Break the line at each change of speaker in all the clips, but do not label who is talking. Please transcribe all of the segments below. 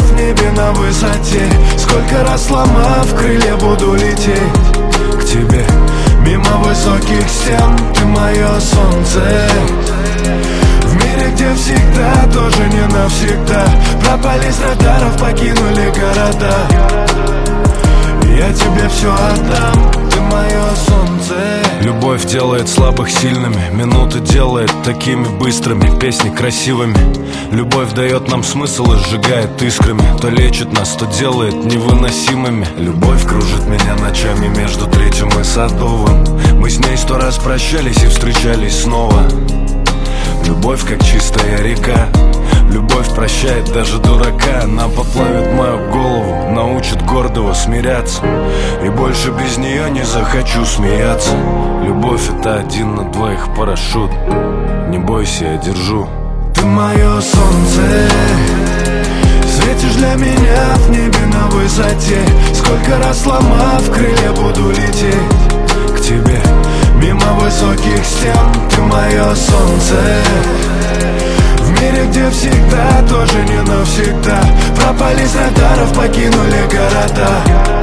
в небе на высоте. Сколько раз сломав крылья, буду лететь к тебе. Мимо высоких стен, ты мое солнце. В мире, где всегда тоже не навсегда. Пропали с радаров, покинули города. Я тебе все отдам, ты мое солнце.
Любовь делает слабых сильными, минуты делает такими быстрыми, песни красивыми. Любовь дает нам смысл и сжигает искрами. То лечит нас, то делает невыносимыми. Любовь кружит меня ночами между Третьим и Садовым. Мы с ней 100 раз прощались и встречались снова. Любовь как чистая река. Любовь прощает даже дурака. Она поплавит мою голову, научит гордого смиряться. И больше без нее не захочу смеяться. Любовь — это 1 на 2 парашют. Не бойся, я держу.
Ты мое солнце, светишь для меня в небе на высоте. Сколько раз сломав крылья, буду лететь к тебе. Мимо высоких стен, ты мое солнце. В мире, где всегда тоже не навсегда. Пропали с радаров, покинули города.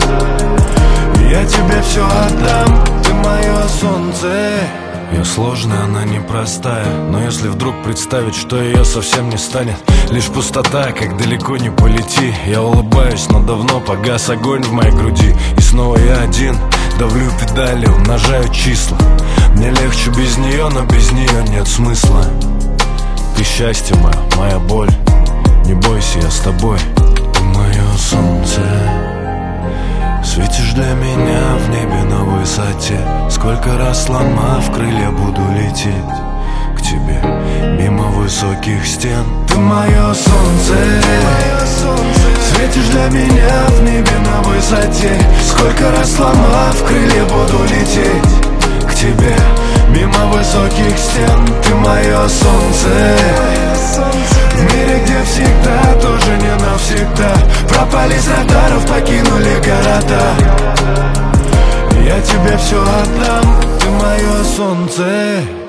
Я тебе все отдам, ты мое солнце.
Ее сложная, она непростая. Но если вдруг представить, что ее совсем не станет, лишь пустота, как далеко не полети. Я улыбаюсь, но давно погас огонь в моей груди. И снова я один, давлю педали, умножаю числа. Мне легче без нее, но без нее нет смысла. Ты счастье мое, моя боль. Не бойся, я с тобой. Ты мое солнце. Светишь для меня в небе на высоте. Сколько раз сломав крылья, буду лететь к тебе. Мимо высоких стен,
ты мое солнце. Светишь для меня в небе на высоте. Сколько раз сломав крылья, буду лететь к тебе. Мимо высоких стен, ты мое солнце. В мире, где всегда тоже не навсегда. Пропали с радаров, покинули города. Я тебе все отдам, ты мое солнце.